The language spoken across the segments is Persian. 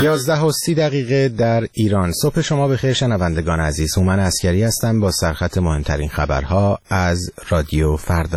11:30 در ایران. صبح شما بخیر شنوندگان عزیز. هومن عسکری هستم با سرخط مهمترین خبرها از رادیو فردا.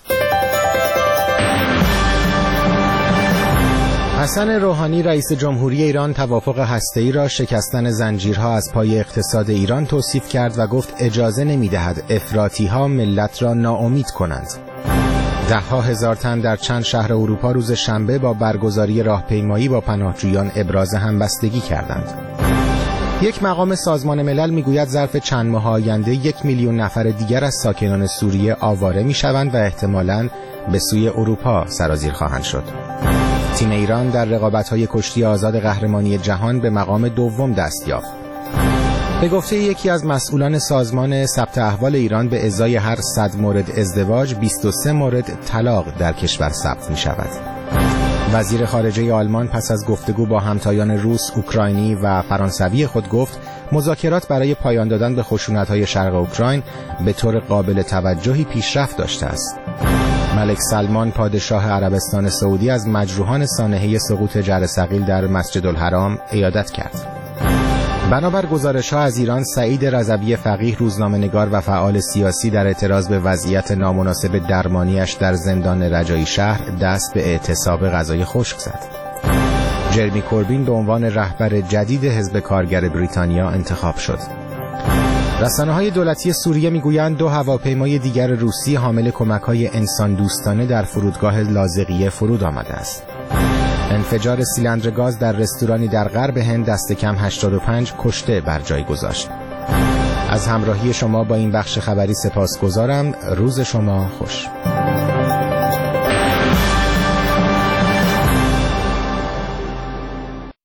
حسن روحانی رئیس جمهوری ایران توافق هسته‌ای را شکستن زنجیرها از پای اقتصاد ایران توصیف کرد و گفت اجازه نمی‌دهد افراطی‌ها ملت را ناامید کنند. ده‌ها هزار تن در چند شهر اروپا روز شنبه با برگزاری راهپیمایی با پناهجویان ابراز همبستگی کردند. یک مقام سازمان ملل میگوید ظرف چند ماه آینده 1 میلیون نفر دیگر از ساکنان سوریه آواره میشوند و احتمالاً به سوی اروپا سرازیر خواهند شد. تیم ایران در رقابت‌های کشتی آزاد قهرمانی جهان به مقام دوم دست یافت. به گفته یکی از مسئولان سازمان ثبت احوال ایران به ازای هر 100 مورد ازدواج 23 مورد طلاق در کشور ثبت می شود. وزیر خارجه آلمان پس از گفتگو با همتایان روس، اوکراینی و فرانسوی خود گفت مذاکرات برای پایان دادن به خشونت‌های شرق اوکراین به طور قابل توجهی پیشرفت داشته است. ملک سلمان پادشاه عربستان سعودی از مجروحان سانحه سقوط جره ثقیل در مسجد الحرام عیادت کرد. بنابر گزارش‌ها از ایران، سعید رضوی فقیه روزنامه‌نگار و فعال سیاسی در اعتراض به وضعیت نامناسب درمانیش در زندان رجایی شهر دست به اعتصاب غذای خشک زد. جرمی کوربین به عنوان رهبر جدید حزب کارگر بریتانیا انتخاب شد. رسانه‌های دولتی سوریه می‌گویند 2 هواپیمای دیگر روسی حامل کمک‌های انسان دوستانه در فرودگاه لاذقیه فرود آمده است. انفجار سیلندر گاز در رستورانی در غرب هند دست کم 85 کشته بر جای گذاشت. از همراهی شما با این بخش خبری سپاسگزارم. روز شما خوش.